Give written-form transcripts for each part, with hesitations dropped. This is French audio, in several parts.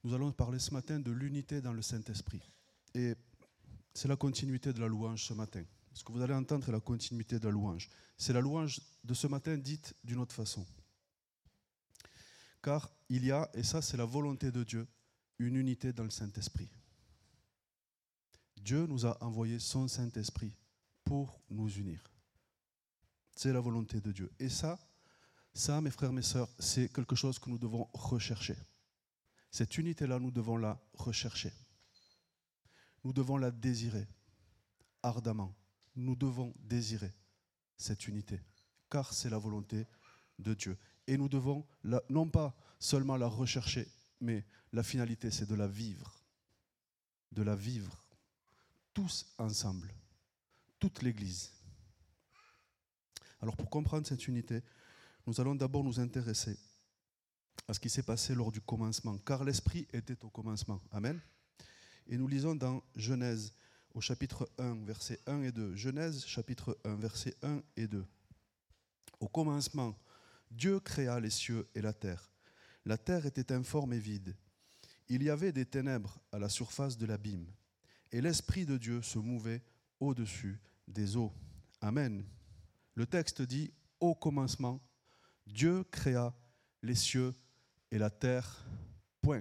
Nous allons parler ce matin de l'unité dans le Saint-Esprit. Et c'est la continuité de la louange ce matin. Ce que vous allez entendre est la continuité de la louange. C'est la louange de ce matin dite d'une autre façon. Car il y a, et ça c'est la volonté de Dieu, une unité dans le Saint-Esprit. Dieu nous a envoyé son Saint-Esprit pour nous unir. C'est la volonté de Dieu. Et ça, mes frères, mes sœurs, c'est quelque chose que nous devons rechercher. Cette unité-là, nous devons la rechercher. Nous devons la désirer ardemment. Nous devons désirer cette unité, car c'est la volonté de Dieu. Et nous devons non pas seulement la rechercher, mais la finalité, c'est de la vivre. De la vivre. Tous ensemble. Toute l'Église. Alors pour comprendre cette unité, nous allons d'abord nous intéresser à ce qui s'est passé lors du commencement, car l'Esprit était au commencement. Amen. Et nous lisons dans Genèse au chapitre 1, versets 1 et 2. Genèse, chapitre 1, versets 1 et 2. Au commencement, Dieu créa les cieux et la terre. La terre était informe et vide. Il y avait des ténèbres à la surface de l'abîme. Et l'Esprit de Dieu se mouvait au-dessus des eaux. Amen. Le texte dit, au commencement, Dieu créa les cieux et la terre. Point.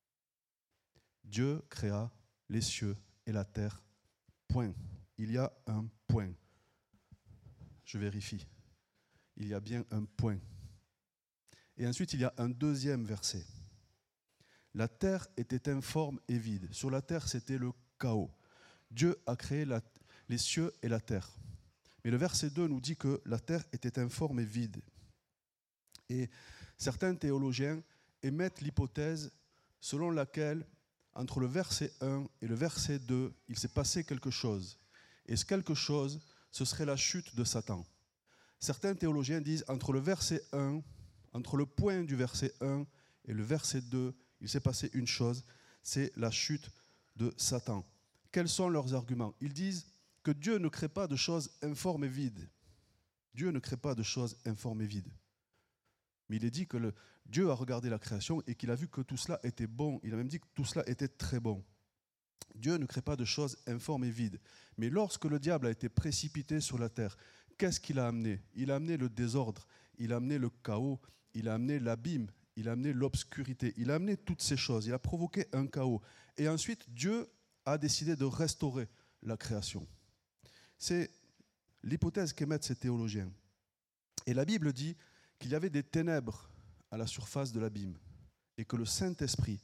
Dieu créa les cieux et la terre. Point. Il y a un point. Je vérifie. Il y a bien un point. Et ensuite, il y a un deuxième verset. La terre était informe et vide. Sur la terre, c'était le chaos. Dieu a créé les cieux et la terre. Mais le verset 2 nous dit que la terre était informe et vide. Et certains théologiens émettent l'hypothèse selon laquelle, entre le verset 1 et le verset 2, il s'est passé quelque chose. Et ce quelque chose, ce serait la chute de Satan. Certains théologiens disent, entre le verset 1, entre le point du verset 1 et le verset 2, il s'est passé une chose, c'est la chute de Satan. Quels sont leurs arguments? Ils disent que Dieu ne crée pas de choses informes et vides. Dieu ne crée pas de choses informes et vides. Mais il est dit que Dieu a regardé la création et qu'il a vu que tout cela était bon. Il a même dit que tout cela était très bon. Dieu ne crée pas de choses informes et vides. Mais lorsque le diable a été précipité sur la terre, qu'est-ce qu'il a amené? Il a amené le désordre, il a amené le chaos, il a amené l'abîme, il a amené l'obscurité, il a amené toutes ces choses, il a provoqué un chaos. Et ensuite, Dieu a décidé de restaurer la création. C'est l'hypothèse qu'émettent ces théologiens. Et la Bible dit qu'il y avait des ténèbres à la surface de l'abîme et que le Saint-Esprit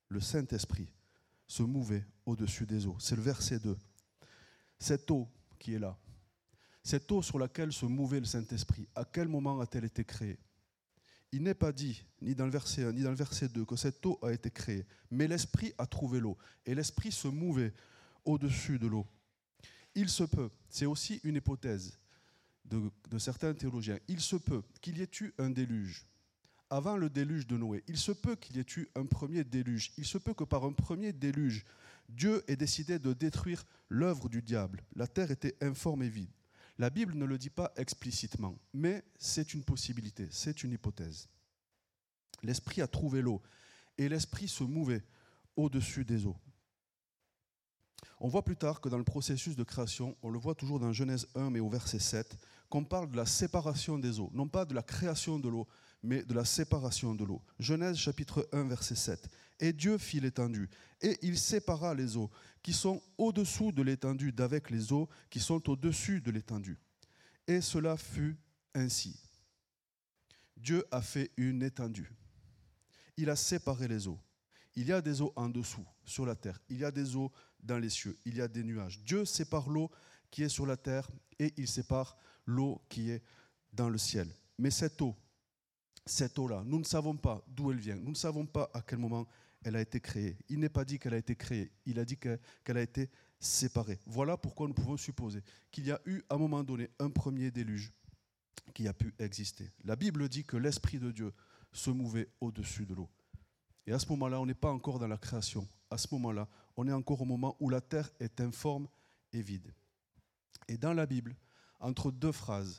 se mouvait au-dessus des eaux. C'est le verset 2. Cette eau qui est là, cette eau sur laquelle se mouvait le Saint-Esprit, à quel moment a-t-elle été créée? Il n'est pas dit, ni dans le verset 1, ni dans le verset 2, que cette eau a été créée, mais l'Esprit a trouvé l'eau, et l'Esprit se mouvait au-dessus de l'eau. Il se peut, c'est aussi une hypothèse de certains théologiens, il se peut qu'il y ait eu un déluge. Avant le déluge de Noé, il se peut qu'il y ait eu un premier déluge. Il se peut que par un premier déluge, Dieu ait décidé de détruire l'œuvre du diable. La terre était informe et vide. La Bible ne le dit pas explicitement, mais c'est une possibilité, c'est une hypothèse. L'Esprit a trouvé l'eau et l'Esprit se mouvait au-dessus des eaux. On voit plus tard que dans le processus de création, on le voit toujours dans Genèse 1, mais au verset 7, qu'on parle de la séparation des eaux. Non pas de la création de l'eau, mais de la séparation de l'eau. Genèse chapitre 1, verset 7. Et Dieu fit l'étendue, et il sépara les eaux qui sont au-dessous de l'étendue d'avec les eaux qui sont au-dessus de l'étendue. Et cela fut ainsi. Dieu a fait une étendue. Il a séparé les eaux. Il y a des eaux en dessous, sur la terre. Il y a des eaux dans les cieux. Il y a des nuages. Dieu sépare l'eau qui est sur la terre et il sépare l'eau qui est dans le ciel. Mais cette eau-là, nous ne savons pas d'où elle vient. Nous ne savons pas à quel moment elle a été créée. Il n'est pas dit qu'elle a été créée. Il a dit qu'elle a été séparée. Voilà pourquoi nous pouvons supposer qu'il y a eu à un moment donné un premier déluge qui a pu exister. La Bible dit que l'Esprit de Dieu se mouvait au-dessus de l'eau. Et à ce moment-là, on n'est pas encore dans la création. À ce moment-là, on est encore au moment où la terre est informe et vide. Et dans la Bible, entre deux phrases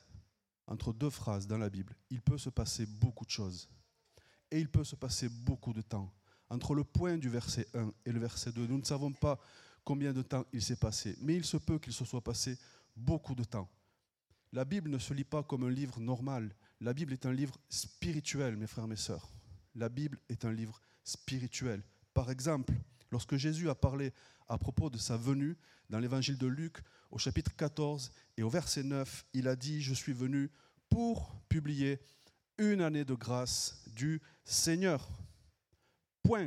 dans la Bible, il peut se passer beaucoup de choses. Et il peut se passer beaucoup de temps Entre le point du verset 1 et le verset 2, nous ne savons pas combien de temps il s'est passé, mais il se peut qu'il se soit passé beaucoup de temps. La Bible ne se lit pas comme un livre normal. La Bible est un livre spirituel, mes frères et mes sœurs. La Bible est un livre spirituel. Par exemple, lorsque Jésus a parlé à propos de sa venue, dans l'évangile de Luc, au chapitre 14 et au verset 9, il a dit « Je suis venu pour publier une année de grâce du Seigneur. » Point.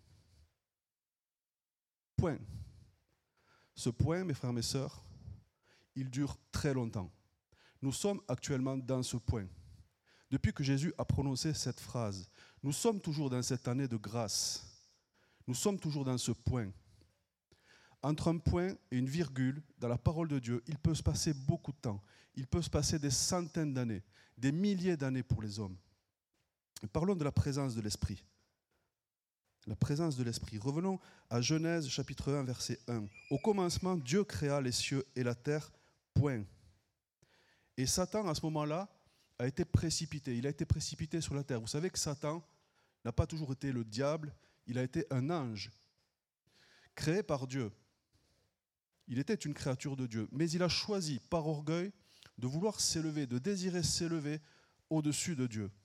Point. Ce point, mes frères et mes sœurs, il dure très longtemps. Nous sommes actuellement dans ce point. Depuis que Jésus a prononcé cette phrase, nous sommes toujours dans cette année de grâce. Nous sommes toujours dans ce point. Entre un point et une virgule, dans la parole de Dieu, il peut se passer beaucoup de temps. Il peut se passer des centaines d'années, des milliers d'années pour les hommes. Et parlons de la présence de l'Esprit. La présence de l'Esprit. Revenons à Genèse chapitre 1, verset 1. Au commencement, Dieu créa les cieux et la terre, point. Et Satan, à ce moment-là, a été précipité. Il a été précipité sur la terre. Vous savez que Satan n'a pas toujours été le diable, il a été un ange, créé par Dieu. Il était une créature de Dieu, mais il a choisi, par orgueil, de vouloir s'élever, de désirer s'élever au-dessus de Dieu.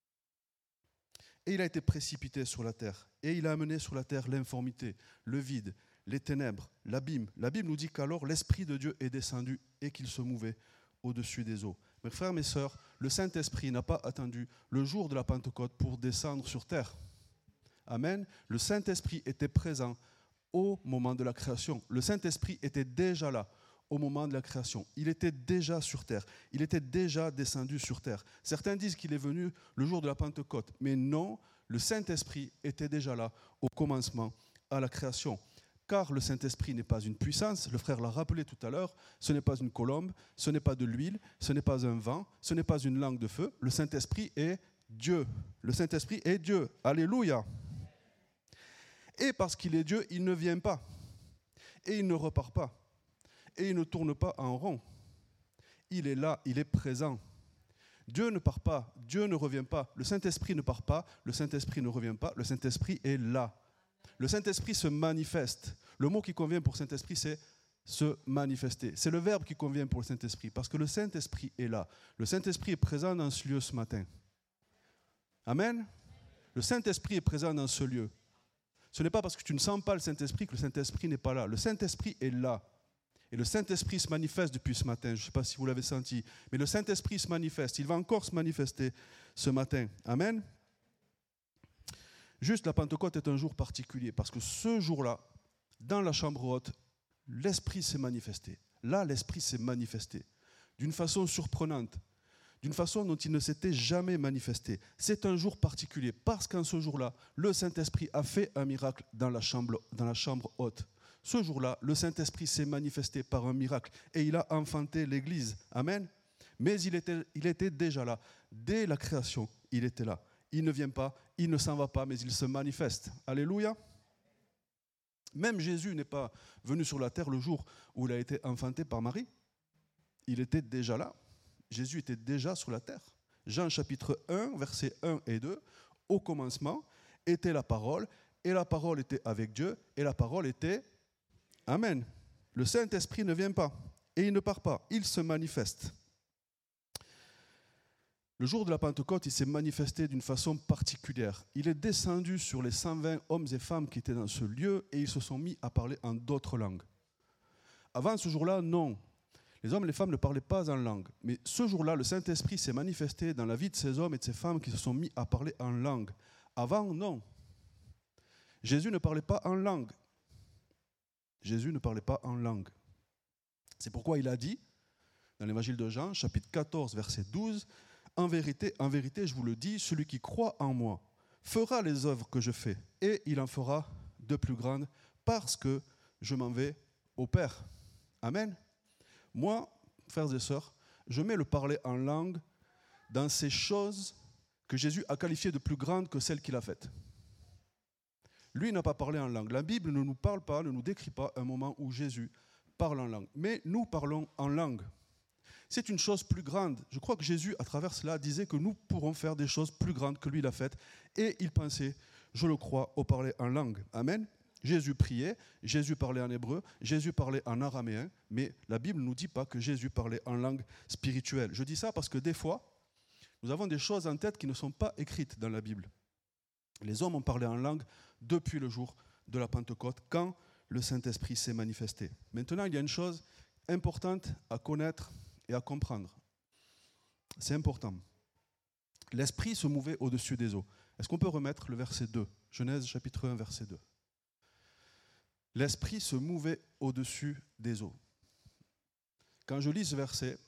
Et il a été précipité sur la terre. Et il a amené sur la terre l'informité, le vide, les ténèbres, l'abîme. La Bible nous dit qu'alors l'Esprit de Dieu est descendu et qu'il se mouvait au-dessus des eaux. Mes frères, mes sœurs, le Saint-Esprit n'a pas attendu le jour de la Pentecôte pour descendre sur terre. Amen. Le Saint-Esprit était présent au moment de la création. Le Saint-Esprit était déjà là au moment de la création. Il était déjà sur terre. Il était déjà descendu sur terre. Certains disent qu'il est venu le jour de la Pentecôte, mais non, le Saint-Esprit était déjà là au commencement, à la création. Car le Saint-Esprit n'est pas une puissance, le frère l'a rappelé tout à l'heure, ce n'est pas une colombe, ce n'est pas de l'huile, ce n'est pas un vent, ce n'est pas une langue de feu, le Saint-Esprit est Dieu. Le Saint-Esprit est Dieu. Alléluia. Et parce qu'il est Dieu, il ne vient pas. Et il ne repart pas. Et il ne tourne pas en rond. Il est là, il est présent. Dieu ne part pas, Dieu ne revient pas, le Saint-Esprit ne part pas, le Saint-Esprit ne revient pas, le Saint-Esprit est là. Le Saint-Esprit se manifeste. Le mot qui convient pour Saint-Esprit, c'est se manifester. C'est le verbe qui convient pour le Saint-Esprit, parce que le Saint-Esprit est là. Le Saint-Esprit est présent dans ce lieu ce matin. Amen. Le Saint-Esprit est présent dans ce lieu. Ce n'est pas parce que tu ne sens pas le Saint-Esprit que le Saint-Esprit n'est pas là. Le Saint-Esprit est là. Et le Saint-Esprit se manifeste depuis ce matin. Je ne sais pas si vous l'avez senti, mais le Saint-Esprit se manifeste. Il va encore se manifester ce matin. Amen. Juste, la Pentecôte est un jour particulier parce que ce jour-là, dans la chambre haute, l'Esprit s'est manifesté. Là, l'Esprit s'est manifesté d'une façon surprenante, d'une façon dont il ne s'était jamais manifesté. C'est un jour particulier parce qu'en ce jour-là, le Saint-Esprit a fait un miracle dans la chambre haute. Ce jour-là, le Saint-Esprit s'est manifesté par un miracle et il a enfanté l'Église. Amen. Mais il était déjà là. Dès la création, il était là. Il ne vient pas, il ne s'en va pas, mais il se manifeste. Alléluia. Même Jésus n'est pas venu sur la terre le jour où il a été enfanté par Marie. Il était déjà là. Jésus était déjà sur la terre. Jean chapitre 1, versets 1 et 2. Au commencement était la parole, et la parole était avec Dieu, et la parole était... Amen. Le Saint-Esprit ne vient pas, et il ne part pas, il se manifeste. Le jour de la Pentecôte, il s'est manifesté d'une façon particulière. Il est descendu sur les 120 hommes et femmes qui étaient dans ce lieu et ils se sont mis à parler en d'autres langues. Avant ce jour-là, non. Les hommes et les femmes ne parlaient pas en langue. Mais ce jour-là, le Saint-Esprit s'est manifesté dans la vie de ces hommes et de ces femmes qui se sont mis à parler en langue. Avant, non. Jésus ne parlait pas en langue. Jésus ne parlait pas en langue. C'est pourquoi il a dit, dans l'évangile de Jean, chapitre 14, verset 12, « En vérité, je vous le dis, celui qui croit en moi fera les œuvres que je fais, et il en fera de plus grandes, parce que je m'en vais au Père. » Amen. Moi, frères et sœurs, je mets le parler en langue dans ces choses que Jésus a qualifiées de plus grandes que celles qu'il a faites. Lui n'a pas parlé en langue. La Bible ne nous parle pas, ne nous décrit pas un moment où Jésus parle en langue. Mais nous parlons en langue. C'est une chose plus grande. Je crois que Jésus, à travers cela, disait que nous pourrons faire des choses plus grandes que lui l'a faites. Et il pensait, je le crois, ont parlé en langue. Amen. Jésus priait, Jésus parlait en hébreu, Jésus parlait en araméen, mais la Bible ne nous dit pas que Jésus parlait en langue spirituelle. Je dis ça parce que des fois, nous avons des choses en tête qui ne sont pas écrites dans la Bible. Les hommes ont parlé en langue depuis le jour de la Pentecôte, quand le Saint-Esprit s'est manifesté. Maintenant, il y a une chose importante à connaître et à comprendre. C'est important. L'Esprit se mouvait au-dessus des eaux. Est-ce qu'on peut remettre le verset 2 ? Genèse chapitre 1, verset 2. L'Esprit se mouvait au-dessus des eaux. Quand je lis ce verset,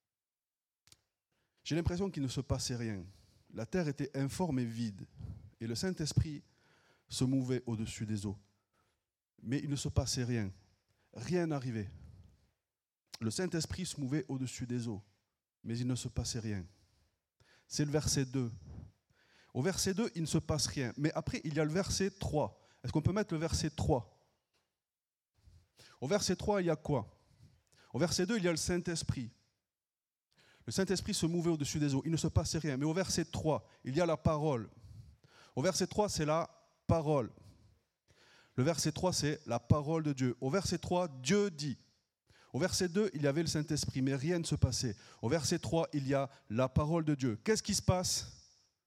j'ai l'impression qu'il ne se passait rien. La terre était informe et vide. Et le Saint-Esprit se mouvait au-dessus des eaux. Mais il ne se passait rien. Rien n'arrivait. Le Saint-Esprit se mouvait au-dessus des eaux. Mais il ne se passait rien. C'est le verset 2. Au verset 2, il ne se passe rien. Mais après, il y a le verset 3. Est-ce qu'on peut mettre le verset 3 ? Au verset 3, il y a quoi ? Au verset 2, il y a le Saint-Esprit. Le Saint-Esprit se mouvait au-dessus des eaux. Il ne se passait rien. Mais au verset 3, il y a la parole. Au verset 3, c'est la parole. Le verset 3, c'est la parole de Dieu. Au verset 3, Dieu dit. Au verset 2, il y avait le Saint-Esprit, mais rien ne se passait. Au verset 3, il y a la parole de Dieu. Qu'est-ce qui se passe ?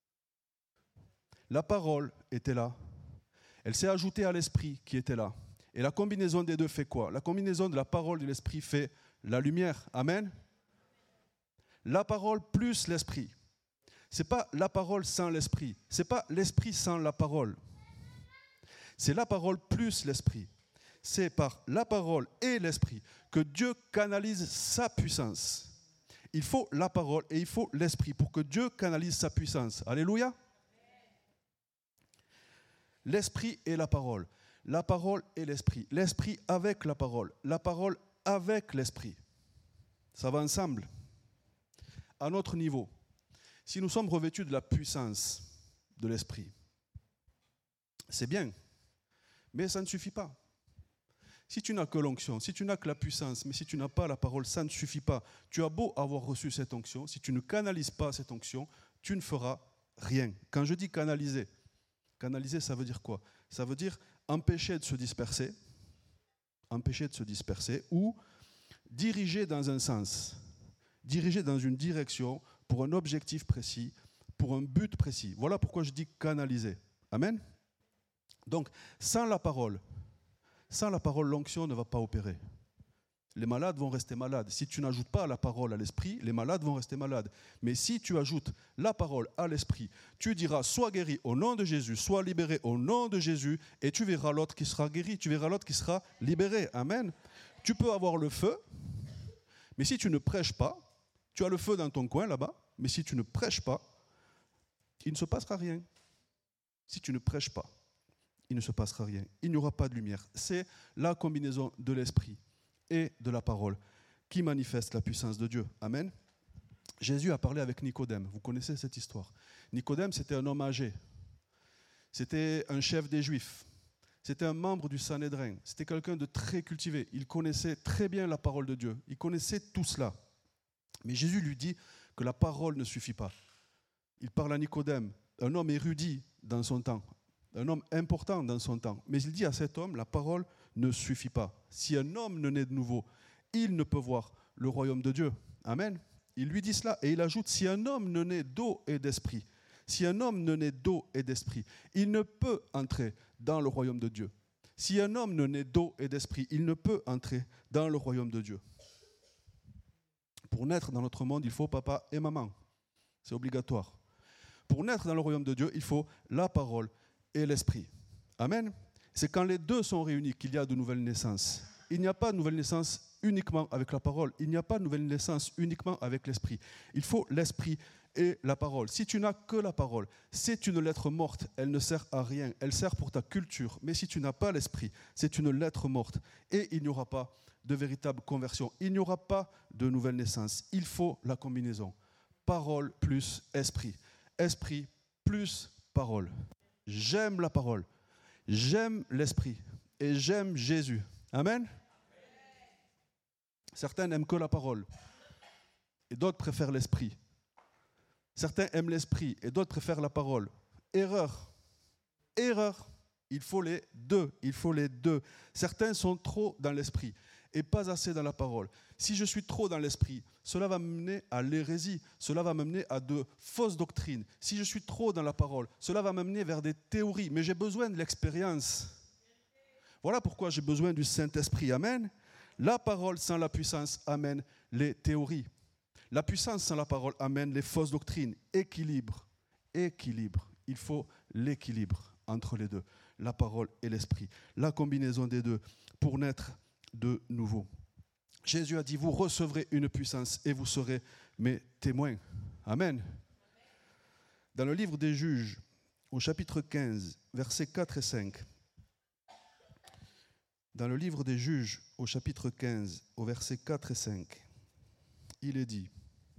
La parole était là. Elle s'est ajoutée à l'Esprit qui était là. Et la combinaison des deux fait quoi ? La combinaison de la parole et de l'Esprit fait la lumière. Amen. La parole plus l'Esprit. Ce n'est pas la parole sans l'Esprit. Ce n'est pas l'Esprit sans la parole. C'est la parole plus l'Esprit. C'est par la parole et l'Esprit que Dieu canalise sa puissance. Il faut la parole et il faut l'Esprit pour que Dieu canalise sa puissance. Alléluia. L'Esprit et la parole et l'Esprit. L'Esprit avec la parole avec l'Esprit. Ça va ensemble. À notre niveau, si nous sommes revêtus de la puissance de l'Esprit, c'est bien, mais ça ne suffit pas. Si tu n'as que l'onction, si tu n'as que la puissance, mais si tu n'as pas la parole, ça ne suffit pas. Tu as beau avoir reçu cette onction, si tu ne canalises pas cette onction, tu ne feras rien. Quand je dis canaliser, ça veut dire quoi ? Ça veut dire empêcher de se disperser ou diriger dans un sens, diriger dans une direction pour un objectif précis, pour un but précis. Voilà pourquoi je dis canaliser. Amen ? Donc, sans la parole, l'onction ne va pas opérer. Les malades vont rester malades. Si tu n'ajoutes pas la parole à l'esprit, les malades vont rester malades. Mais si tu ajoutes la parole à l'esprit, tu diras sois guéri au nom de Jésus, sois libéré au nom de Jésus, et tu verras l'autre qui sera guéri, tu verras l'autre qui sera libéré. Amen. Tu peux avoir le feu, mais si tu ne prêches pas, tu as le feu dans ton coin là-bas, mais si tu ne prêches pas, il ne se passera rien. Si tu ne prêches pas, il ne se passera rien. Il n'y aura pas de lumière. C'est la combinaison de l'esprit et de la parole qui manifeste la puissance de Dieu. Amen. Jésus a parlé avec Nicodème. Vous connaissez cette histoire. Nicodème, c'était un homme âgé. C'était un chef des Juifs. C'était un membre du Sanhédrin. C'était quelqu'un de très cultivé. Il connaissait très bien la parole de Dieu. Il connaissait tout cela. Mais Jésus lui dit que la parole ne suffit pas. Il parle à Nicodème, un homme érudit dans son temps, un homme important dans son temps. Mais il dit à cet homme, la parole ne suffit pas. Si un homme ne naît de nouveau, il ne peut voir le royaume de Dieu. Amen. Il lui dit cela et il ajoute, si un homme ne naît d'eau et d'esprit, il ne peut entrer dans le royaume de Dieu. Si un homme ne naît d'eau et d'esprit, il ne peut entrer dans le royaume de Dieu. Pour naître dans notre monde, il faut papa et maman. C'est obligatoire. Pour naître dans le royaume de Dieu, il faut la parole et l'esprit. Amen. C'est quand les deux sont réunis qu'il y a de nouvelles naissances. Il n'y a pas de nouvelle naissance uniquement avec la parole. Il n'y a pas de nouvelle naissance uniquement avec l'esprit. Il faut l'esprit et la parole. Si tu n'as que la parole, c'est une lettre morte. Elle ne sert à rien. Elle sert pour ta culture. Mais si tu n'as pas l'esprit, c'est une lettre morte. Et il n'y aura pas de véritable conversion. Il n'y aura pas de nouvelle naissance. Il faut la combinaison. Parole plus esprit. Esprit plus parole. J'aime la parole. J'aime l'esprit. Et j'aime Jésus. Amen. Certains n'aiment que la parole. Et d'autres préfèrent l'esprit. Certains aiment l'esprit et d'autres préfèrent la parole. Erreur. Erreur. Il faut les deux. Il faut les deux. Certains sont trop dans l'esprit et pas assez dans la parole. Si je suis trop dans l'esprit, cela va m'amener à l'hérésie. Cela va m'amener à de fausses doctrines. Si je suis trop dans la parole, cela va m'amener vers des théories. Mais j'ai besoin de l'expérience. Voilà pourquoi j'ai besoin du Saint-Esprit. Amen. La parole sans la puissance amène les théories. La puissance sans la parole amène les fausses doctrines. Équilibre. Équilibre. Il faut l'équilibre entre les deux, la parole et l'esprit. La combinaison des deux pour naître de nouveau. Jésus a dit, vous recevrez une puissance et vous serez mes témoins. Amen. Dans le livre des Juges, au chapitre 15, versets 4 et 5, dans le livre des Juges, au chapitre 15, au versets 4 et 5, il est dit,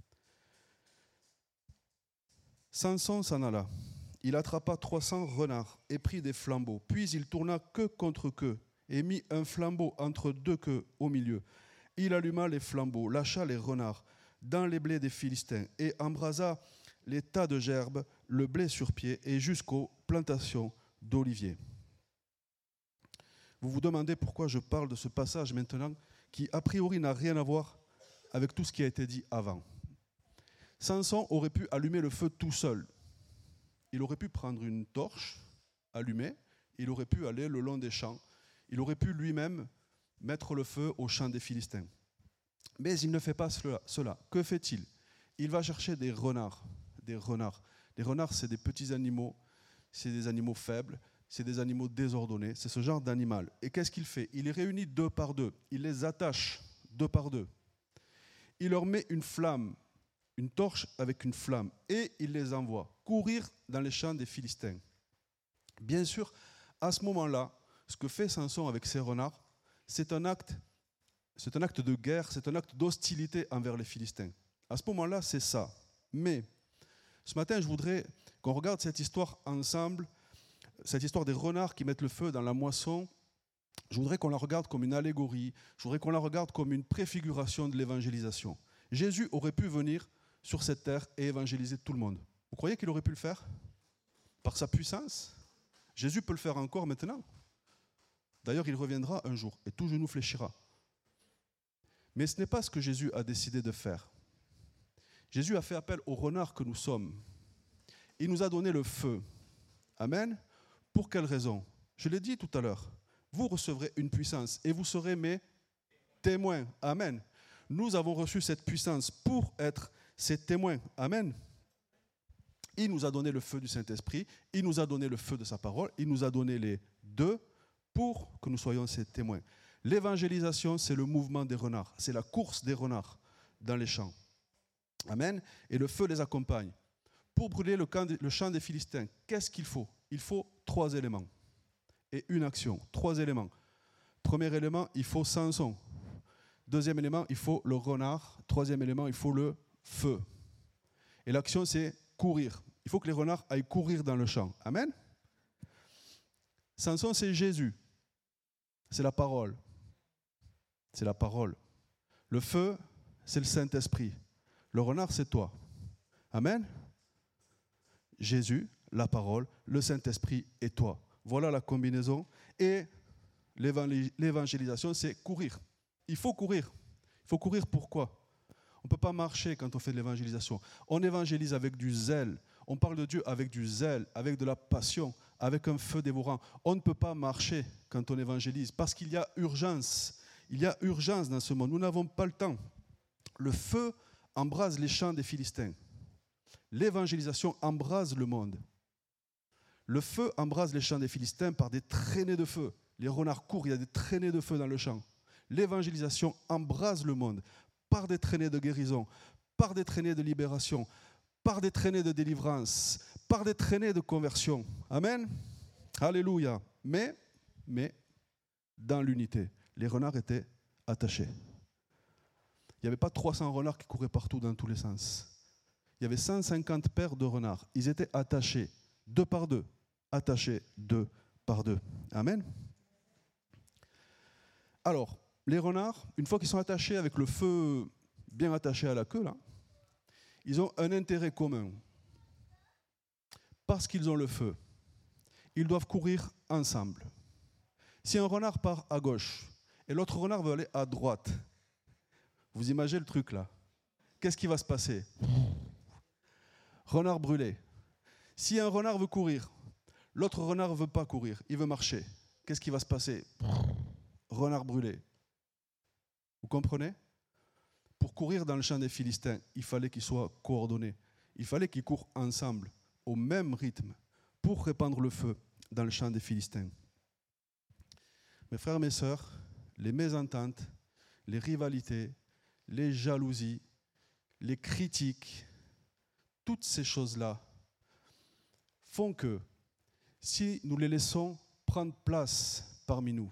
Samson s'en alla. Il attrapa 300 renards et prit des flambeaux. Puis il tourna queue contre queue et mit un flambeau entre deux queues au milieu. Il alluma les flambeaux, lâcha les renards dans les blés des Philistins et embrasa les tas de gerbes, le blé sur pied et jusqu'aux plantations d'oliviers. Vous vous demandez pourquoi je parle de ce passage maintenant qui, a priori, n'a rien à voir avec tout ce qui a été dit avant. Samson aurait pu allumer le feu tout seul. Il aurait pu prendre une torche, allumer, il aurait pu aller le long des champs, il aurait pu lui-même mettre le feu au champ des Philistins. Mais il ne fait pas cela. Que fait-il? Il va chercher des renards. Des renards. Les renards, c'est des petits animaux, c'est des animaux faibles, c'est des animaux désordonnés, c'est ce genre d'animal. Et qu'est-ce qu'il fait? Il les réunit deux par deux, il les attache deux par deux. Il leur met une flamme, une torche avec une flamme, et il les envoie courir dans les champs des Philistins. Bien sûr, à ce moment-là, ce que fait Samson avec ses renards, c'est un acte de guerre, c'est un acte d'hostilité envers les Philistins. À ce moment-là, c'est ça. Mais ce matin, je voudrais qu'on regarde cette histoire ensemble, cette histoire des renards qui mettent le feu dans la moisson. Je voudrais qu'on la regarde comme une allégorie, je voudrais qu'on la regarde comme une préfiguration de l'évangélisation. Jésus aurait pu venir sur cette terre et évangéliser tout le monde. Vous croyez qu'il aurait pu le faire? Par sa puissance? Jésus peut le faire encore maintenant. D'ailleurs, il reviendra un jour et tout genou fléchira. Mais ce n'est pas ce que Jésus a décidé de faire. Jésus a fait appel aux renards que nous sommes. Il nous a donné le feu. Amen. Pour quelle raison? Je l'ai dit tout à l'heure. Vous recevrez une puissance et vous serez mes témoins. Amen. Nous avons reçu cette puissance pour être ses témoins. Amen. Il nous a donné le feu du Saint-Esprit, il nous a donné le feu de sa parole, il nous a donné les deux pour que nous soyons ses témoins. L'évangélisation, c'est le mouvement des renards, c'est la course des renards dans les champs. Amen. Et le feu les accompagne. Pour brûler le champ des Philistins, qu'est-ce qu'il faut? Il faut 3 éléments et une action. 3 éléments. Premier élément, il faut Samson. Deuxième élément, il faut le renard. Troisième élément, il faut le feu. Et l'action, c'est courir. Il faut que les renards aillent courir dans le champ. Amen. Samson, c'est Jésus. C'est la parole. C'est la parole. Le feu, c'est le Saint-Esprit. Le renard, c'est toi. Amen. Jésus, la parole, le Saint-Esprit et toi. Voilà la combinaison. Et l'évangélisation, c'est courir. Il faut courir. Il faut courir pourquoi? On ne peut pas marcher quand on fait de l'évangélisation. On évangélise avec du zèle. On parle de Dieu avec du zèle, avec de la passion, avec un feu dévorant. On ne peut pas marcher quand on évangélise parce qu'il y a urgence. Il y a urgence dans ce monde. Nous n'avons pas le temps. Le feu embrase les champs des Philistins. L'évangélisation embrase le monde. Le feu embrase les champs des Philistins par des traînées de feu. Les renards courent, il y a des traînées de feu dans le champ. L'évangélisation embrase le monde par des traînées de guérison, par des traînées de libération, par des traînées de délivrance, par des traînées de conversion. Amen. Alléluia. Mais, dans l'unité, les renards étaient attachés. Il n'y avait pas 300 renards qui couraient partout dans tous les sens. Il y avait 150 paires de renards. Ils étaient attachés, 2 par 2. Attachés 2 par 2. Amen. Alors, les renards, une fois qu'ils sont attachés avec le feu bien attaché à la queue, là, ils ont un intérêt commun. Parce qu'ils ont le feu, ils doivent courir ensemble. Si un renard part à gauche et l'autre renard veut aller à droite, vous imaginez le truc là? Qu'est-ce qui va se passer? Renard brûlé. Si un renard veut courir, l'autre renard ne veut pas courir, il veut marcher. Qu'est-ce qui va se passer? Renard brûlé. Vous comprenez? Pour courir dans le champ des Philistins, il fallait qu'ils soient coordonnés. Il fallait qu'ils courent ensemble, au même rythme, pour répandre le feu dans le champ des Philistins. Mes frères, mes sœurs, les mésententes, les rivalités, les jalousies, les critiques, toutes ces choses-là font que si nous les laissons prendre place parmi nous,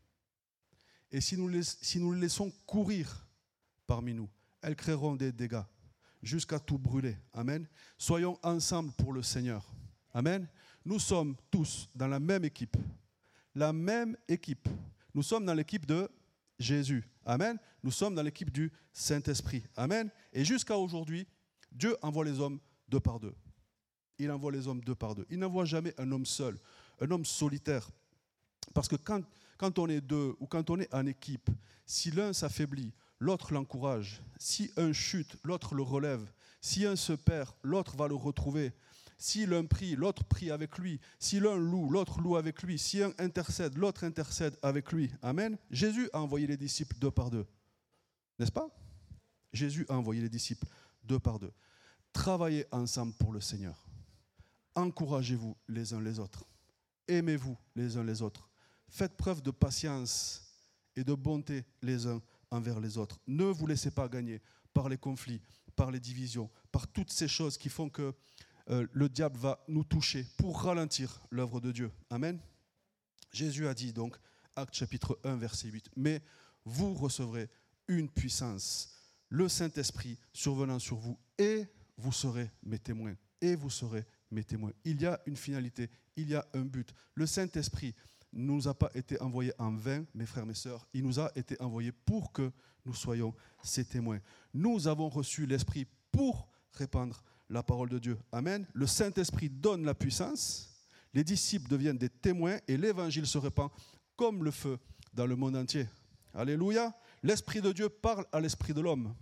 et si nous les laissons courir parmi nous, elles créeront des dégâts jusqu'à tout brûler. Amen. Soyons ensemble pour le Seigneur. Amen. Nous sommes tous dans la même équipe. La même équipe. Nous sommes dans l'équipe de Jésus. Amen. Nous sommes dans l'équipe du Saint-Esprit. Amen. Et jusqu'à aujourd'hui, Dieu envoie les hommes deux par deux. Il envoie les hommes deux par deux. Il n'envoie jamais un homme seul, un homme solitaire. Parce que quand on est deux ou quand on est en équipe, si l'un s'affaiblit, l'autre l'encourage. Si un chute, l'autre le relève. Si un se perd, l'autre va le retrouver. Si l'un prie, l'autre prie avec lui. Si l'un loue, l'autre loue avec lui. Si un intercède, l'autre intercède avec lui. Amen. Jésus a envoyé les disciples deux par deux. N'est-ce pas? Jésus a envoyé les disciples deux par deux. Travaillez ensemble pour le Seigneur. Encouragez-vous les uns les autres. Aimez-vous les uns les autres. Faites preuve de patience et de bonté les uns envers les autres. Ne vous laissez pas gagner par les conflits, par les divisions, par toutes ces choses qui font que le diable va nous toucher pour ralentir l'œuvre de Dieu. Amen. Jésus a dit donc, Actes chapitre 1, verset 8, « Mais vous recevrez une puissance, le Saint-Esprit survenant sur vous, et vous serez mes témoins. » Et vous serez mes témoins. Il y a une finalité, il y a un but. Le Saint-Esprit ne nous a pas été envoyé en vain, mes frères, mes sœurs. Il nous a été envoyé pour que nous soyons ses témoins. Nous avons reçu l'Esprit pour répandre la parole de Dieu. Amen. Le Saint-Esprit donne la puissance, les disciples deviennent des témoins et l'Évangile se répand comme le feu dans le monde entier. Alléluia. L'Esprit de Dieu parle à l'esprit de l'homme.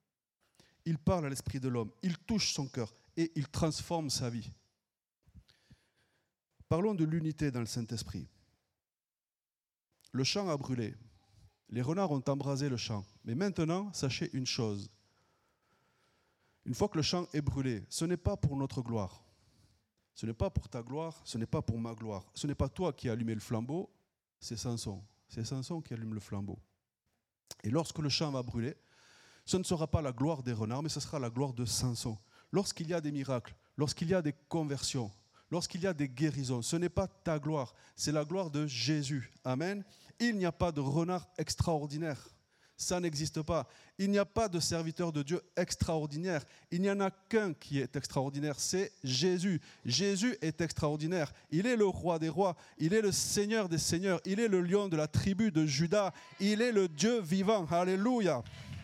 Il parle à l'esprit de l'homme. Il touche son cœur et il transforme sa vie. Parlons de l'unité dans le Saint-Esprit. Le champ a brûlé. Les renards ont embrasé le champ. Mais maintenant, sachez une chose. Une fois que le champ est brûlé, ce n'est pas pour notre gloire. Ce n'est pas pour ta gloire, ce n'est pas pour ma gloire. Ce n'est pas toi qui as allumé le flambeau, c'est Samson. C'est Samson qui allume le flambeau. Et lorsque le champ va brûler, ce ne sera pas la gloire des renards, mais ce sera la gloire de Samson. Lorsqu'il y a des miracles, lorsqu'il y a des conversions, lorsqu'il y a des guérisons, ce n'est pas ta gloire, c'est la gloire de Jésus. Amen. Il n'y a pas de renard extraordinaire. Ça n'existe pas. Il n'y a pas de serviteur de Dieu extraordinaire. Il n'y en a qu'un qui est extraordinaire, c'est Jésus. Jésus est extraordinaire. Il est le roi des rois. Il est le Seigneur des seigneurs. Il est le lion de la tribu de Juda. Il est le Dieu vivant. Alléluia.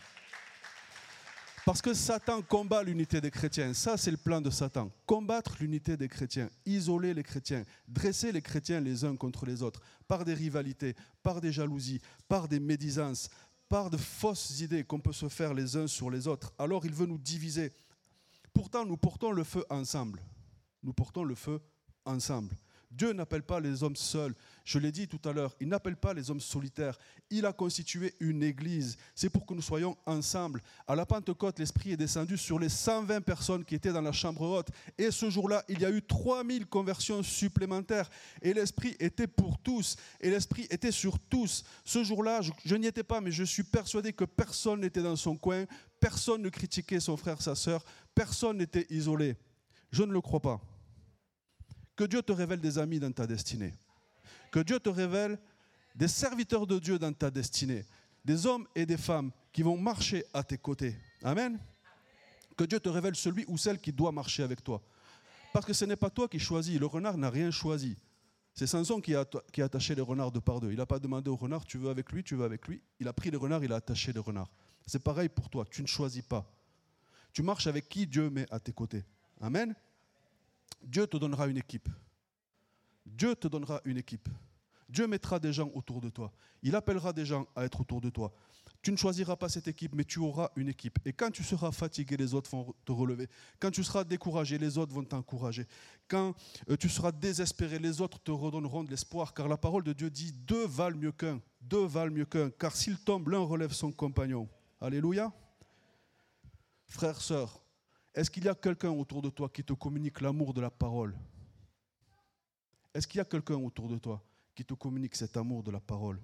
Parce que Satan combat l'unité des chrétiens. Ça, c'est le plan de Satan. Combattre l'unité des chrétiens, isoler les chrétiens, dresser les chrétiens les uns contre les autres, par des rivalités, par des jalousies, par des médisances, par de fausses idées qu'on peut se faire les uns sur les autres. Alors il veut nous diviser. Pourtant, nous portons le feu ensemble. Nous portons le feu ensemble. Dieu n'appelle pas les hommes seuls. Je l'ai dit tout à l'heure, il n'appelle pas les hommes solitaires. Il a constitué une église. C'est pour que nous soyons ensemble. À la Pentecôte, l'Esprit est descendu sur les 120 personnes qui étaient dans la chambre haute. Et ce jour-là, il y a eu 3000 conversions supplémentaires. Et l'Esprit était pour tous. Et l'Esprit était sur tous. Ce jour-là, je n'y étais pas, mais je suis persuadé que personne n'était dans son coin. Personne ne critiquait son frère, sa sœur. Personne n'était isolé. Je ne le crois pas. Que Dieu te révèle des amis dans ta destinée. Que Dieu te révèle des serviteurs de Dieu dans ta destinée. Des hommes et des femmes qui vont marcher à tes côtés. Amen. Que Dieu te révèle celui ou celle qui doit marcher avec toi. Parce que ce n'est pas toi qui choisis. Le renard n'a rien choisi. C'est Samson qui a attaché les renards deux par deux. Il n'a pas demandé au renard, tu veux avec lui, tu veux avec lui. Il a pris les renards, il a attaché les renards. C'est pareil pour toi. Tu ne choisis pas. Tu marches avec qui Dieu met à tes côtés. Amen. Dieu te donnera une équipe. Dieu te donnera une équipe. Dieu mettra des gens autour de toi. Il appellera des gens à être autour de toi. Tu ne choisiras pas cette équipe, mais tu auras une équipe. Et quand tu seras fatigué, les autres vont te relever. Quand tu seras découragé, les autres vont t'encourager. Quand tu seras désespéré, les autres te redonneront de l'espoir. Car la parole de Dieu dit, deux valent mieux qu'un. Deux valent mieux qu'un. Car s'il tombe, l'un relève son compagnon. Alléluia. Frères, sœurs, est-ce qu'il y a quelqu'un autour de toi qui te communique l'amour de la parole? Est-ce qu'il y a quelqu'un autour de toi qui te communique cet amour de la parole?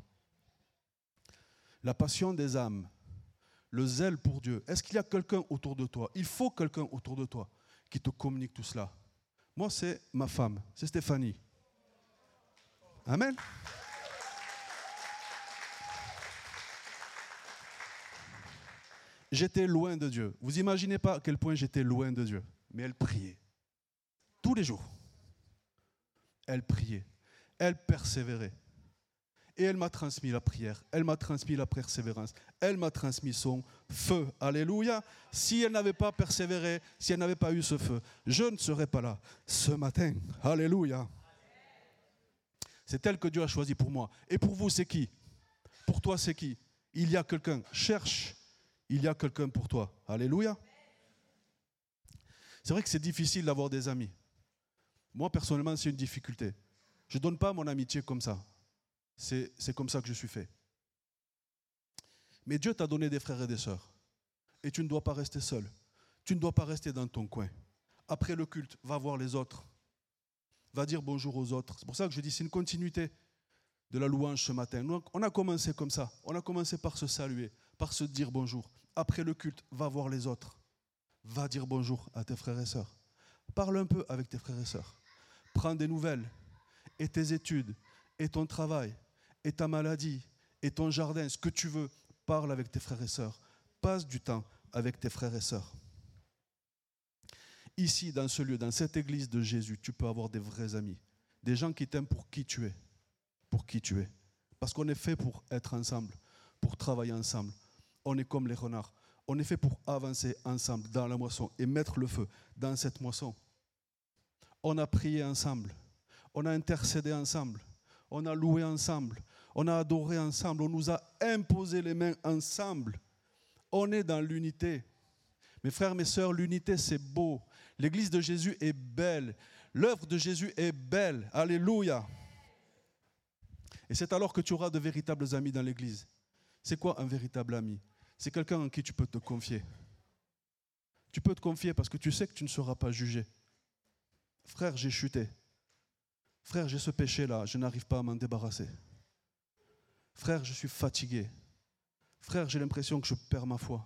La passion des âmes, le zèle pour Dieu. Est-ce qu'il y a quelqu'un autour de toi? Il faut quelqu'un autour de toi qui te communique tout cela. Moi, c'est ma femme, c'est Stéphanie. Amen. J'étais loin de Dieu. Vous imaginez pas à quel point j'étais loin de Dieu. Mais elle priait. Tous les jours. Elle priait. Elle persévérait. Et elle m'a transmis la prière. Elle m'a transmis la persévérance. Elle m'a transmis son feu. Alléluia. Si elle n'avait pas persévéré, si elle n'avait pas eu ce feu, je ne serais pas là ce matin. Alléluia. C'est elle que Dieu a choisi pour moi. Et pour vous, c'est qui? Pour toi, c'est qui? Il y a quelqu'un. Cherche. Il y a quelqu'un pour toi. Alléluia. C'est vrai que c'est difficile d'avoir des amis. Moi, personnellement, c'est une difficulté. Je ne donne pas mon amitié comme ça. C'est comme ça que je suis fait. Mais Dieu t'a donné des frères et des sœurs. Et tu ne dois pas rester seul. Tu ne dois pas rester dans ton coin. Après le culte, va voir les autres. Va dire bonjour aux autres. C'est pour ça que je dis, c'est une continuité de la louange ce matin. Nous, on a commencé comme ça. On a commencé par se saluer, par se dire bonjour. Après le culte, va voir les autres. Va dire bonjour à tes frères et sœurs. Parle un peu avec tes frères et sœurs. Prends des nouvelles. Et tes études, et ton travail, et ta maladie, et ton jardin, ce que tu veux, parle avec tes frères et sœurs. Passe du temps avec tes frères et sœurs. Ici, dans ce lieu, dans cette église de Jésus, tu peux avoir des vrais amis. Des gens qui t'aiment pour qui tu es. Pour qui tu es. Parce qu'on est fait pour être ensemble, pour travailler ensemble. On est comme les renards. On est fait pour avancer ensemble dans la moisson et mettre le feu dans cette moisson. On a prié ensemble. On a intercédé ensemble, on a loué ensemble, on a adoré ensemble, on nous a imposé les mains ensemble. On est dans l'unité. Mes frères, mes sœurs, l'unité c'est beau. L'église de Jésus est belle. L'œuvre de Jésus est belle. Alléluia. Et c'est alors que tu auras de véritables amis dans l'église. C'est quoi un véritable ami? C'est quelqu'un en qui tu peux te confier. Tu peux te confier parce que tu sais que tu ne seras pas jugé. Frère, j'ai chuté. Frère, j'ai ce péché-là, je n'arrive pas à m'en débarrasser. Frère, je suis fatigué. Frère, j'ai l'impression que je perds ma foi.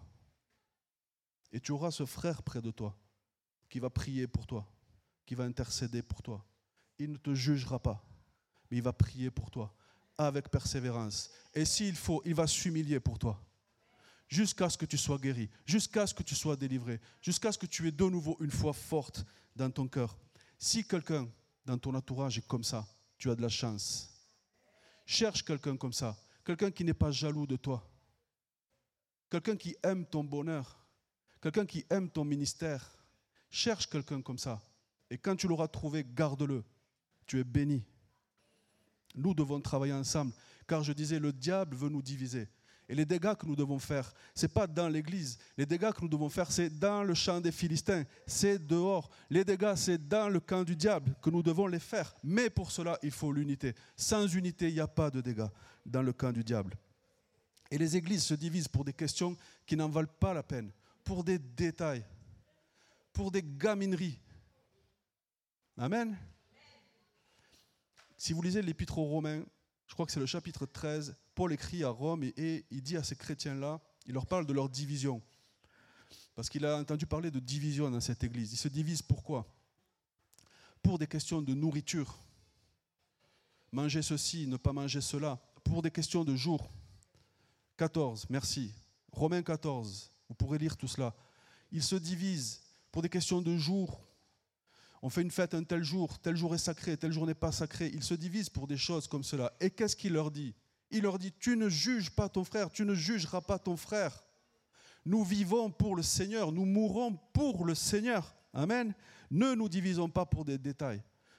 Et tu auras ce frère près de toi qui va prier pour toi, qui va intercéder pour toi. Il ne te jugera pas, mais il va prier pour toi avec persévérance. Et s'il faut, il va s'humilier pour toi. Jusqu'à ce que tu sois guéri, jusqu'à ce que tu sois délivré, jusqu'à ce que tu aies de nouveau une foi forte dans ton cœur. Si quelqu'un dans ton entourage est comme ça, tu as de la chance. Cherche quelqu'un comme ça, quelqu'un qui n'est pas jaloux de toi, quelqu'un qui aime ton bonheur, quelqu'un qui aime ton ministère. Cherche quelqu'un comme ça. Et quand tu l'auras trouvé, garde-le. Tu es béni. Nous devons travailler ensemble, car je disais, le diable veut nous diviser. Et les dégâts que nous devons faire, ce n'est pas dans l'église. Les dégâts que nous devons faire, c'est dans le champ des Philistins. C'est dehors. Les dégâts, c'est dans le camp du diable que nous devons les faire. Mais pour cela, il faut l'unité. Sans unité, il n'y a pas de dégâts dans le camp du diable. Et les églises se divisent pour des questions qui n'en valent pas la peine. Pour des détails. Pour des gamineries. Amen. Si vous lisez l'Épître aux Romains, je crois que c'est le chapitre 13, Paul écrit à Rome et il dit à ces chrétiens-là, il leur parle de leur division. Parce qu'il a entendu parler de division dans cette église. Ils se divisent pourquoi? Pour des questions de nourriture. Manger ceci, ne pas manger cela. Pour des questions de jour. 14, merci. Romains 14, vous pourrez lire tout cela. Ils se divisent pour des questions de jour. On fait une fête un tel jour est sacré, tel jour n'est pas sacré. Ils se divisent pour des choses comme cela. Et qu'est-ce qu'il leur dit? Il leur dit, tu ne juges pas ton frère, tu ne jugeras pas ton frère. Nous vivons pour le Seigneur, nous mourrons pour le Seigneur. Amen. Ne nous divisons pas pour des détails.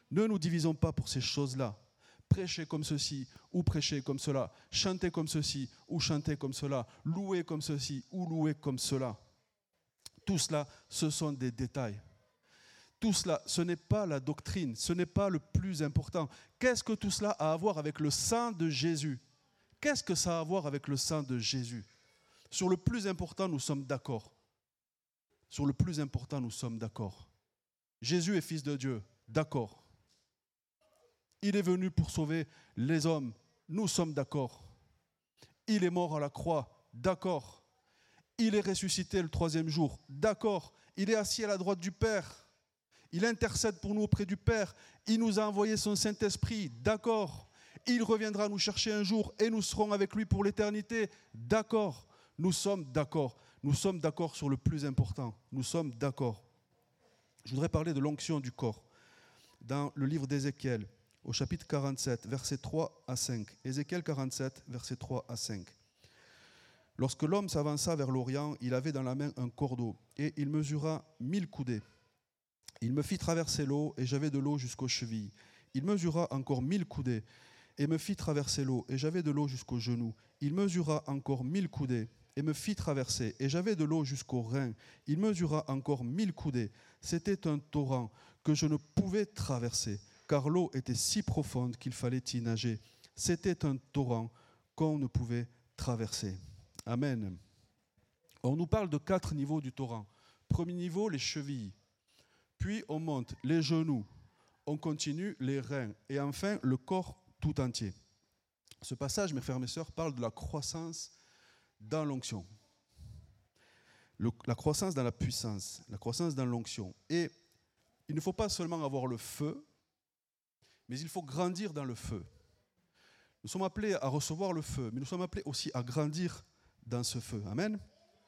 Ne nous divisons pas pour ces choses-là. Prêcher comme ceci ou prêcher comme cela. Chanter comme ceci ou chanter comme cela. Louer comme ceci ou louer comme cela. Tout cela, ce sont des détails. Tout cela, ce n'est pas la doctrine, ce n'est pas le plus important. Qu'est-ce que tout cela a à voir avec le sang de Jésus? Qu'est-ce que ça a à voir avec le sang de Jésus? Sur le plus important, nous sommes d'accord. Sur le plus important, nous sommes d'accord. Jésus est fils de Dieu, d'accord. Il est venu pour sauver les hommes, nous sommes d'accord. Il est mort à la croix, d'accord. Il est ressuscité le 3e jour, d'accord. Il est assis à la droite du Père. Il intercède pour nous auprès du Père. Il nous a envoyé son Saint-Esprit, d'accord. Il reviendra nous chercher un jour et nous serons avec lui pour l'éternité, d'accord. Nous sommes d'accord. Nous sommes d'accord sur le plus important. Nous sommes d'accord. Je voudrais parler de l'onction du corps. Dans le livre d'Ézéchiel, au chapitre 47, versets 3 à 5. Ézéchiel 47, versets 3 à 5. Lorsque l'homme s'avança vers l'Orient, il avait dans la main un cordeau et il mesura 1000 coudées. Il me fit traverser l'eau et j'avais de l'eau jusqu'aux chevilles. Il mesura encore 1000 coudées et me fit traverser l'eau et j'avais de l'eau jusqu'aux genoux. Il mesura encore 1000 coudées et me fit traverser et j'avais de l'eau jusqu'aux reins. Il mesura encore 1000 coudées. C'était un torrent que je ne pouvais traverser car l'eau était si profonde qu'il fallait y nager. C'était un torrent qu'on ne pouvait traverser. Amen. On nous parle de 4 niveaux du torrent. Premier niveau, les chevilles. Puis on monte les genoux, on continue les reins et enfin le corps tout entier. Ce passage, mes frères et mes sœurs, parle de la croissance dans l'onction. La croissance dans la puissance, la croissance dans l'onction. Et il ne faut pas seulement avoir le feu, mais il faut grandir dans le feu. Nous sommes appelés à recevoir le feu, mais nous sommes appelés aussi à grandir dans ce feu. Amen.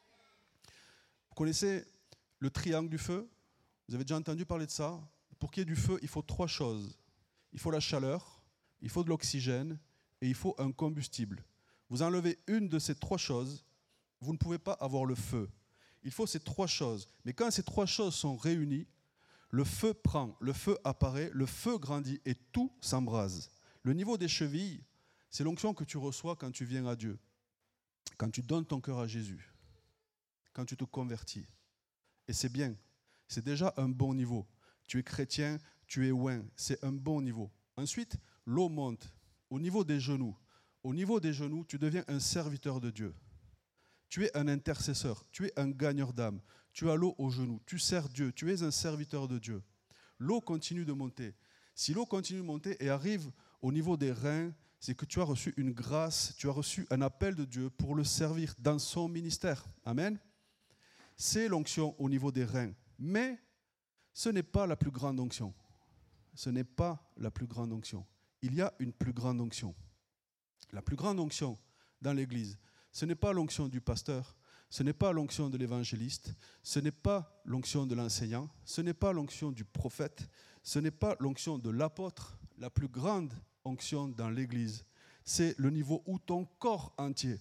Vous connaissez le triangle du feu? Vous avez déjà entendu parler de ça? Pour qu'il y ait du feu, il faut 3 choses. Il faut la chaleur, il faut de l'oxygène et il faut un combustible. Vous enlevez une de ces 3 choses, vous ne pouvez pas avoir le feu. Il faut ces 3 choses. Mais quand ces 3 choses sont réunies, le feu prend, le feu apparaît, le feu grandit et tout s'embrase. Le niveau des chevilles, c'est l'onction que tu reçois quand tu viens à Dieu, quand tu donnes ton cœur à Jésus, quand tu te convertis. Et c'est bien. C'est déjà un bon niveau. Tu es chrétien, tu es oint, c'est un bon niveau. Ensuite, l'eau monte au niveau des genoux. Au niveau des genoux, tu deviens un serviteur de Dieu. Tu es un intercesseur, tu es un gagneur d'âme. Tu as l'eau aux genoux, tu sers Dieu, tu es un serviteur de Dieu. L'eau continue de monter. Si l'eau continue de monter et arrive au niveau des reins, c'est que tu as reçu une grâce, tu as reçu un appel de Dieu pour le servir dans son ministère. Amen. C'est l'onction au niveau des reins. Mais ce n'est pas la plus grande onction. Ce n'est pas la plus grande onction. Il y a une plus grande onction. La plus grande onction dans l'Église, ce n'est pas l'onction du pasteur, ce n'est pas l'onction de l'évangéliste, ce n'est pas l'onction de l'enseignant, ce n'est pas l'onction du prophète, ce n'est pas l'onction de l'apôtre. La plus grande onction dans l'Église, c'est le niveau où ton corps entier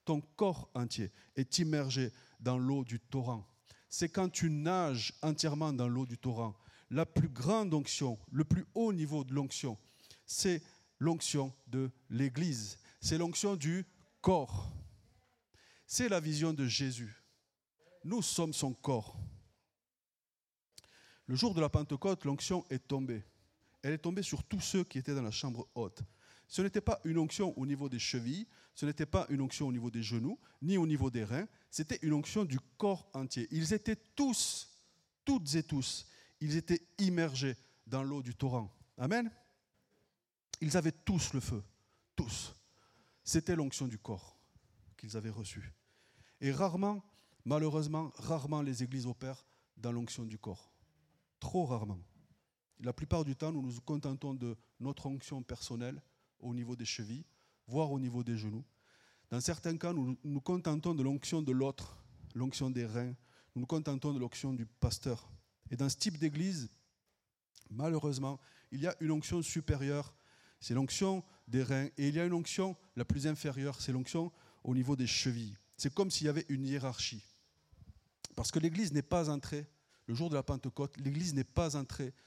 est immergé dans l'eau du torrent. C'est quand tu nages entièrement dans l'eau du torrent. La plus grande onction, le plus haut niveau de l'onction, c'est l'onction de l'Église. C'est l'onction du corps. C'est la vision de Jésus. Nous sommes son corps. Le jour de la Pentecôte, l'onction est tombée. Elle est tombée sur tous ceux qui étaient dans la chambre haute. Ce n'était pas une onction au niveau des chevilles, ce n'était pas une onction au niveau des genoux, ni au niveau des reins, c'était une onction du corps entier. Ils étaient tous, toutes et tous, ils étaient immergés dans l'eau du torrent. Amen. Ils avaient tous le feu, tous. C'était l'onction du corps qu'ils avaient reçue. Et rarement, malheureusement, rarement les églises opèrent dans l'onction du corps. Trop rarement. La plupart du temps, nous nous contentons de notre onction personnelle au niveau des chevilles, voire au niveau des genoux. Dans certains cas, nous nous contentons de l'onction de l'autre, l'onction des reins. Nous nous contentons de l'onction du pasteur. Et dans ce type d'église, malheureusement, il y a une onction supérieure, c'est l'onction des reins, et il y a une onction la plus inférieure, c'est l'onction au niveau des chevilles. C'est comme s'il y avait une hiérarchie. Parce que l'église n'est pas entrée, le jour de la Pentecôte, l'église n'est pas entrée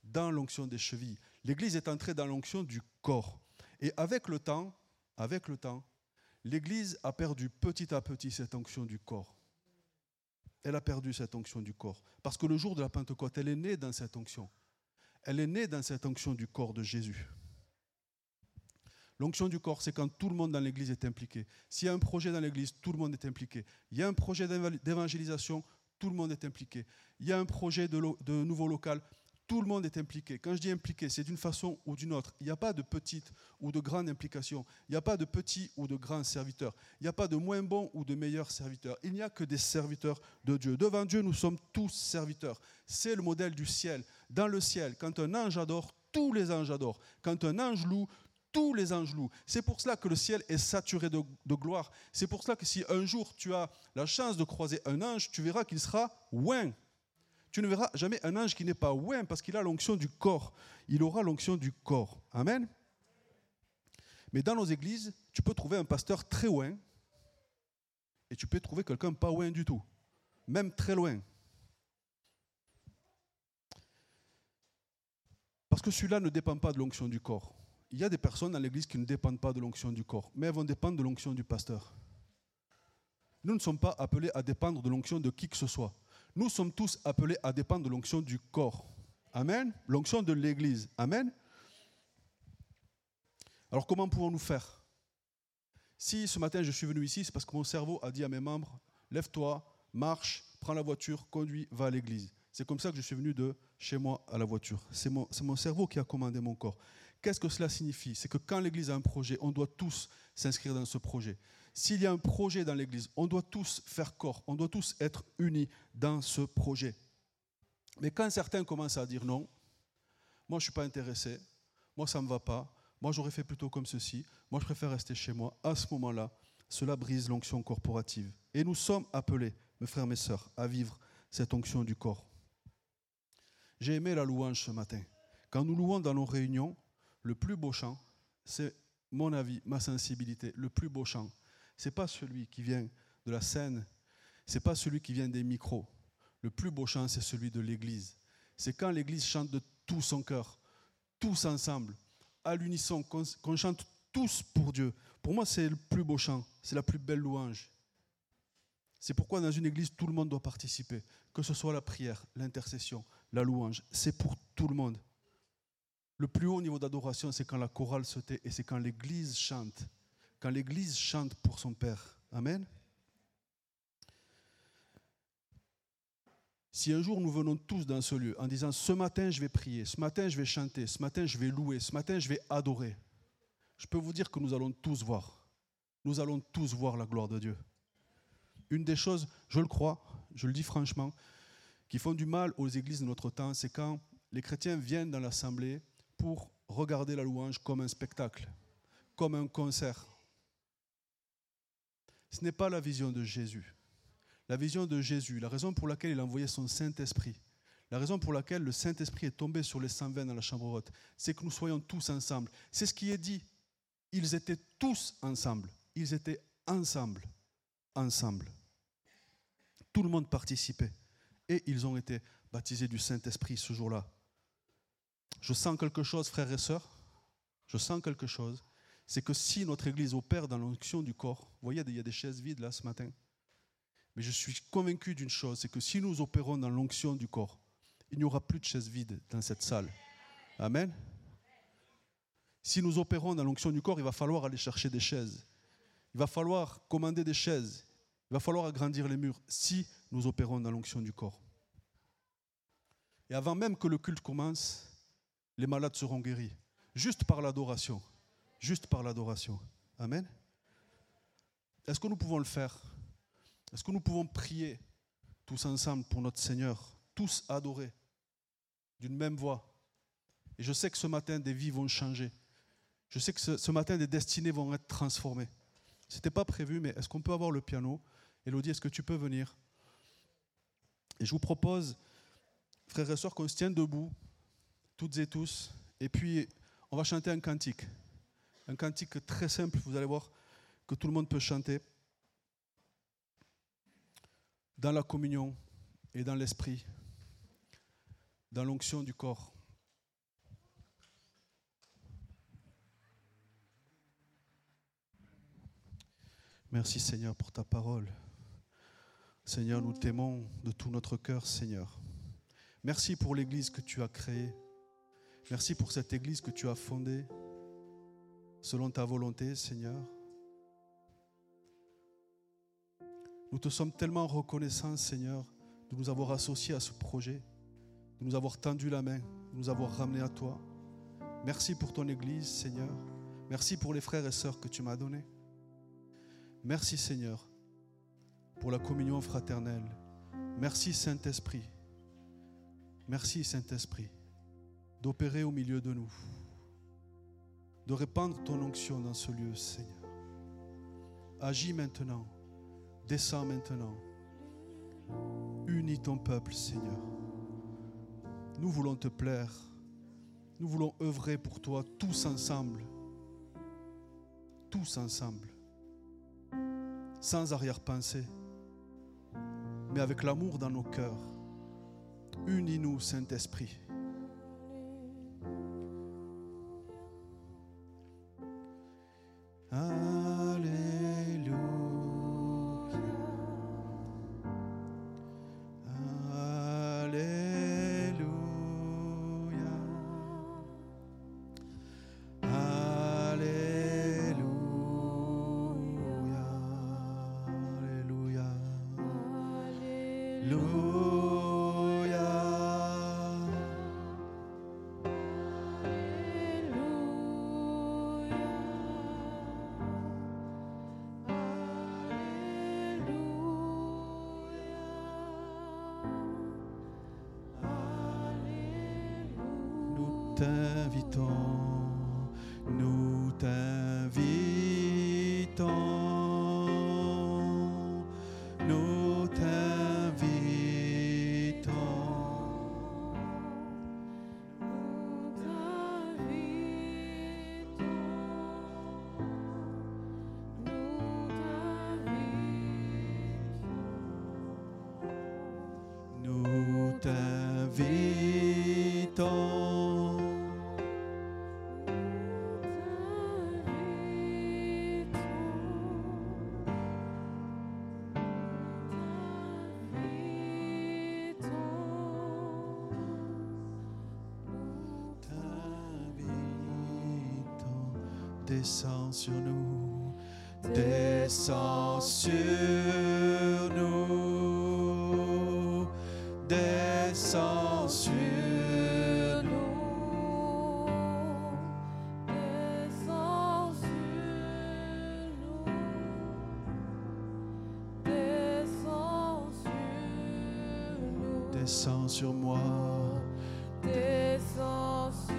dans l'onction des chevilles. L'Église est entrée dans l'onction du corps. Et avec le temps, l'Église a perdu petit à petit cette onction du corps. Elle a perdu cette onction du corps. Parce que le jour de la Pentecôte, elle est née dans cette onction. Elle est née dans cette onction du corps de Jésus. L'onction du corps, c'est quand tout le monde dans l'Église est impliqué. S'il y a un projet dans l'Église, tout le monde est impliqué. Il y a un projet d'évangélisation, tout le monde est impliqué. Il y a un projet de nouveau local, tout le monde est impliqué. Quand je dis impliqué, c'est d'une façon ou d'une autre. Il n'y a pas de petite ou de grande implication. Il n'y a pas de petits ou de grands serviteurs. Il n'y a pas de moins bons ou de meilleurs serviteurs. Il n'y a que des serviteurs de Dieu. Devant Dieu, nous sommes tous serviteurs. C'est le modèle du ciel. Dans le ciel, quand un ange adore, tous les anges adorent. Quand un ange loue, tous les anges louent. C'est pour cela que le ciel est saturé de gloire. C'est pour cela que si un jour tu as la chance de croiser un ange, tu verras qu'il sera ouin. Tu ne verras jamais un ange qui n'est pas ouin parce qu'il a l'onction du corps. Il aura l'onction du corps. Amen. Mais dans nos églises, tu peux trouver un pasteur très ouin et tu peux trouver quelqu'un pas ouin du tout. Même très loin. Parce que celui-là ne dépend pas de l'onction du corps. Il y a des personnes dans l'église qui ne dépendent pas de l'onction du corps, mais elles vont dépendre de l'onction du pasteur. Nous ne sommes pas appelés à dépendre de l'onction de qui que ce soit. Nous sommes tous appelés à dépendre de l'onction du corps. Amen. L'onction de l'église. Amen. Alors comment pouvons-nous faire? Si ce matin je suis venu ici, c'est parce que mon cerveau a dit à mes membres, lève-toi, marche, prends la voiture, conduis, va à l'église. C'est comme ça que je suis venu de chez moi à la voiture. C'est mon cerveau qui a commandé mon corps. Qu'est-ce que cela signifie? C'est que quand l'Église a un projet, on doit tous s'inscrire dans ce projet. S'il y a un projet dans l'Église, on doit tous faire corps, on doit tous être unis dans ce projet. Mais quand certains commencent à dire non, moi je ne suis pas intéressé, moi ça ne me va pas, moi j'aurais fait plutôt comme ceci, moi je préfère rester chez moi, à ce moment-là, cela brise l'onction corporative. Et nous sommes appelés, mes frères, mes sœurs, à vivre cette onction du corps. J'ai aimé la louange ce matin. Quand nous louons dans nos réunions, le plus beau chant, c'est mon avis, ma sensibilité. Le plus beau chant, ce n'est pas celui qui vient de la scène, ce n'est pas celui qui vient des micros. Le plus beau chant, c'est celui de l'Église. C'est quand l'Église chante de tout son cœur, tous ensemble, à l'unisson, qu'on chante tous pour Dieu. Pour moi, c'est le plus beau chant, c'est la plus belle louange. C'est pourquoi dans une église, tout le monde doit participer. Que ce soit la prière, l'intercession, la louange, c'est pour tout le monde. Le plus haut niveau d'adoration, c'est quand la chorale se tait et c'est quand l'église chante. Quand l'église chante pour son Père. Amen. Si un jour nous venons tous dans ce lieu en disant « ce matin je vais prier, ce matin je vais chanter, ce matin je vais louer, ce matin je vais adorer », je peux vous dire que nous allons tous voir. Nous allons tous voir la gloire de Dieu. Une des choses, je le crois, je le dis franchement, qui font du mal aux églises de notre temps, c'est quand les chrétiens viennent dans l'assemblée pour regarder la louange comme un spectacle, comme un concert. Ce n'est pas la vision de Jésus. La vision de Jésus, la raison pour laquelle il a envoyé son Saint-Esprit, la raison pour laquelle le Saint-Esprit est tombé sur les 120 dans la chambre haute, c'est que nous soyons tous ensemble. C'est ce qui est dit. Ils étaient tous ensemble. Ils étaient ensemble. Ensemble. Tout le monde participait. Et ils ont été baptisés du Saint-Esprit ce jour-là. Je sens quelque chose, frères et sœurs. Je sens quelque chose. C'est que si notre Église opère dans l'onction du corps, vous voyez, il y a des chaises vides là ce matin. Mais je suis convaincu d'une chose, c'est que si nous opérons dans l'onction du corps, il n'y aura plus de chaises vides dans cette salle. Amen. Si nous opérons dans l'onction du corps, il va falloir aller chercher des chaises. Il va falloir commander des chaises. Il va falloir agrandir les murs si nous opérons dans l'onction du corps. Et avant même que le culte commence, les malades seront guéris. Juste par l'adoration. Juste par l'adoration. Amen. Est-ce que nous pouvons le faire? Est-ce que nous pouvons prier tous ensemble pour notre Seigneur, tous adorer d'une même voix? Et je sais que ce matin, des vies vont changer. Je sais que ce matin, des destinées vont être transformées. Ce n'était pas prévu, mais est-ce qu'on peut avoir le piano? Élodie, est-ce que tu peux venir? Et je vous propose, frères et sœurs, qu'on se tienne debout, toutes et tous, et puis on va chanter un cantique. Un cantique très simple, vous allez voir, que tout le monde peut chanter. Dans la communion et dans l'esprit, dans l'onction du corps. Merci Seigneur pour ta parole. Seigneur, nous t'aimons de tout notre cœur, Seigneur. Merci pour l'église que tu as créée. Merci pour cette église que tu as fondée selon ta volonté, Seigneur. Nous te sommes tellement reconnaissants, Seigneur, de nous avoir associés à ce projet, de nous avoir tendu la main, de nous avoir ramenés à toi. Merci pour ton église, Seigneur. Merci pour les frères et sœurs que tu m'as donnés. Merci, Seigneur, pour la communion fraternelle. Merci, Saint-Esprit. Merci, Saint-Esprit, d'opérer au milieu de nous, de répandre ton onction dans ce lieu, Seigneur. Agis maintenant, descends maintenant, unis ton peuple, Seigneur. Nous voulons te plaire, nous voulons œuvrer pour toi tous ensemble, sans arrière-pensée, mais avec l'amour dans nos cœurs. Unis-nous, Saint-Esprit. Nous t'invitons, nous t'invitons, nous t'invitons. Descends sur nous, descends sur nous, descends sur nous, descends sur nous, descends sur nous, descends sur moi, descends sur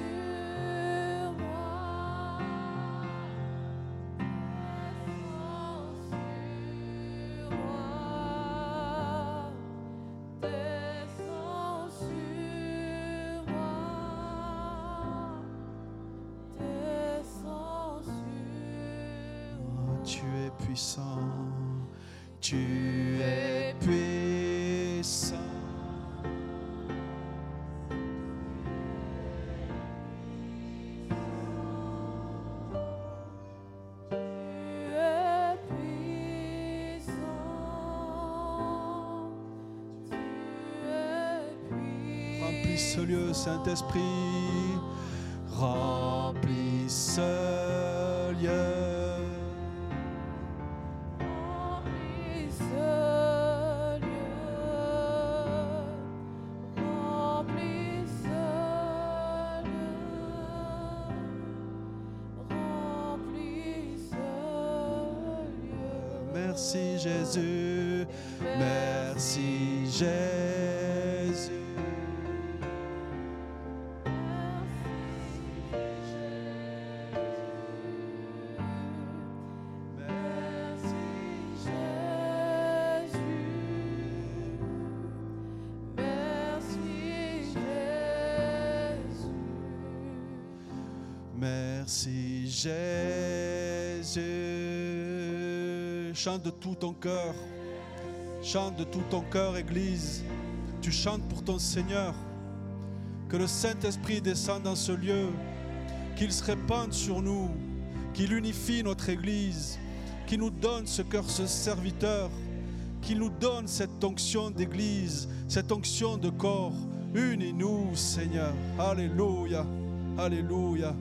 tu es puissant. Remplis ce lieu, Saint-Esprit. Remplis ce lieu. Merci Jésus, merci Jésus. Merci Jésus. Merci Jésus. Merci Jésus. Chante de tout ton cœur. Chante de tout ton cœur, Église. Tu chantes pour ton Seigneur. Que le Saint-Esprit descende dans ce lieu. Qu'il se répande sur nous. Qu'il unifie notre Église. qui nous donne ce cœur, ce serviteur, qui nous donne cette onction d'église, cette onction de corps. Unis-nous, Seigneur. Alléluia, alléluia.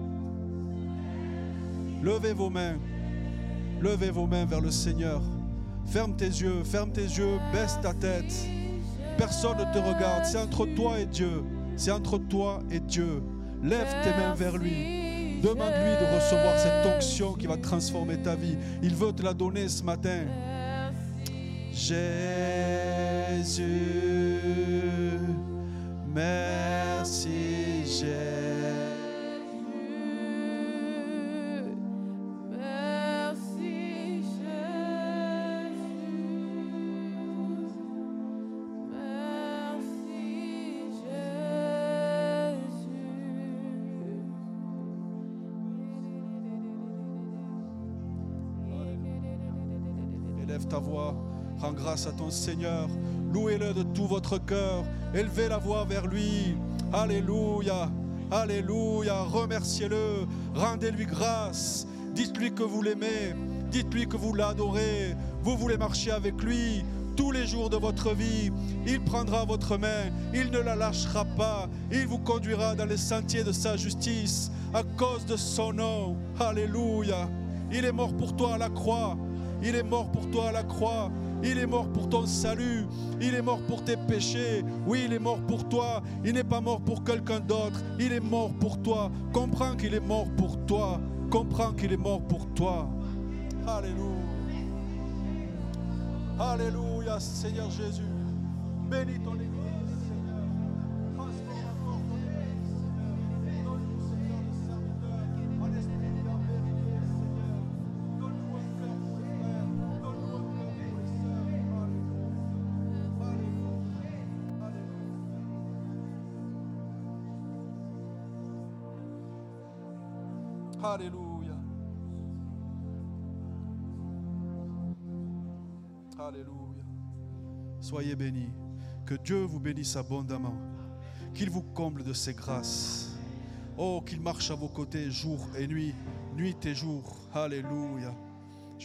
Levez vos mains vers le Seigneur. Ferme tes yeux, baisse ta tête. Personne ne te regarde, c'est entre toi et Dieu. C'est entre toi et Dieu. Lève tes mains vers lui. Demande-lui de recevoir cette onction qui va transformer ta vie. Il veut te la donner ce matin. Jésus, merci Jésus. Élève ta voix, rends grâce à ton Seigneur, louez-le de tout votre cœur, élevez la voix vers lui. Alléluia, alléluia, remerciez-le, rendez-lui grâce, dites-lui que vous l'aimez, dites-lui que vous l'adorez, vous voulez marcher avec lui tous les jours de votre vie. Il prendra votre main, il ne la lâchera pas, il vous conduira dans les sentiers de sa justice à cause de son nom. Alléluia, il est mort pour toi à la croix. Il est mort pour toi à la croix. Il est mort pour ton salut. Il est mort pour tes péchés. Oui, il est mort pour toi. Il n'est pas mort pour quelqu'un d'autre. Il est mort pour toi. Comprends qu'il est mort pour toi. Comprends qu'il est mort pour toi. Alléluia. Alléluia, Seigneur Jésus. Bénis ton Église. Alléluia. Alléluia. Soyez bénis. Que Dieu vous bénisse abondamment. Qu'il vous comble de ses grâces. Oh, qu'il marche à vos côtés jour et nuit, nuit et jour. Alléluia.